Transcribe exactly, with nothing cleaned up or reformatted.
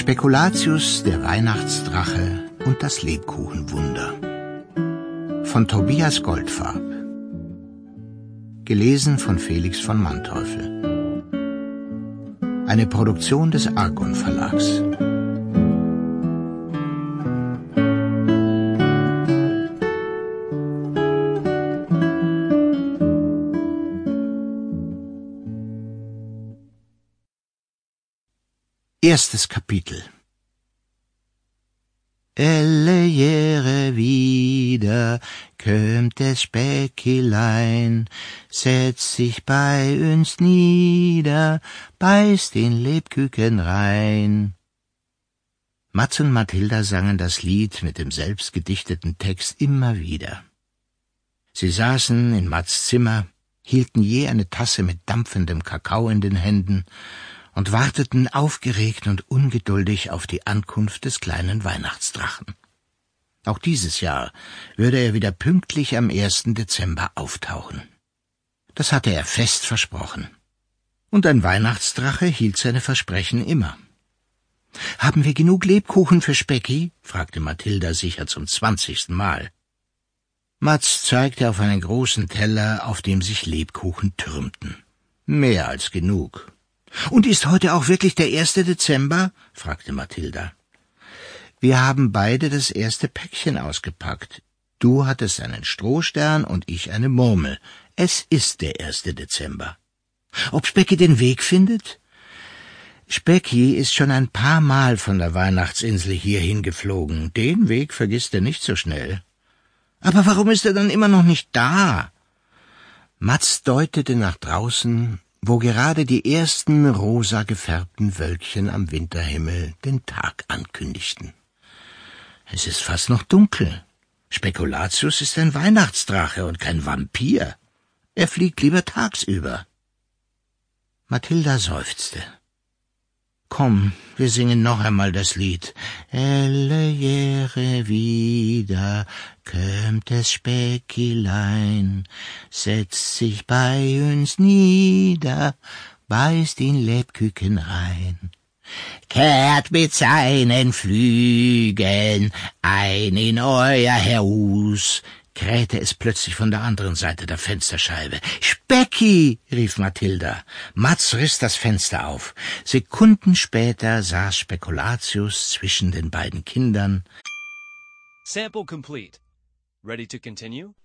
Spekulatius, der Weihnachtsdrache und das Lebkuchenwunder von Tobias Goldfarb. Gelesen von Felix von Manteuffel. Eine Produktion des Argon Verlags. Erstes Kapitel. Elle Jahre wieder kömmt das Speckelein, setzt sich bei uns nieder, beißt den Lebküken rein. Mats und Mathilda sangen das Lied mit dem selbstgedichteten Text immer wieder. Sie saßen in Mats Zimmer, hielten je eine Tasse mit dampfendem Kakao in den Händen und warteten aufgeregt und ungeduldig auf die Ankunft des kleinen Weihnachtsdrachen. Auch dieses Jahr würde er wieder pünktlich am ersten Dezember auftauchen. Das hatte er fest versprochen. Und ein Weihnachtsdrache hielt seine Versprechen immer. »Haben wir genug Lebkuchen für Specki?« fragte Mathilda sicher zum zwanzigsten Mal. Mats zeigte auf einen großen Teller, auf dem sich Lebkuchen türmten. Mehr als genug. »Und ist heute auch wirklich der erste Dezember?« fragte Mathilda. »Wir haben beide das erste Päckchen ausgepackt. Du hattest einen Strohstern und ich eine Murmel. Es ist der erste Dezember. Ob Specki den Weg findet?« »Specki ist schon ein paar Mal von der Weihnachtsinsel hierhin geflogen. Den Weg vergisst er nicht so schnell.« »Aber warum ist er dann immer noch nicht da?« Mats deutete nach draußen, wo gerade die ersten rosa gefärbten Wölkchen am Winterhimmel den Tag ankündigten. »Es ist fast noch dunkel. Spekulatius ist ein Weihnachtsdrache und kein Vampir. Er fliegt lieber tagsüber.« Mathilda seufzte. »Komm, wir singen noch einmal das Lied. Elle Jahre wieder kömmt das Speckelein, setzt sich bei uns nieder, beißt den Lebküken rein. Kehrt mit seinen Flügeln ein in euer Haus«, krähte es plötzlich von der anderen Seite der Fensterscheibe. »Specki«, rief Mathilda. Mats riss das Fenster auf. Sekunden später saß Spekulatius zwischen den beiden Kindern. Sample complete. Ready to continue?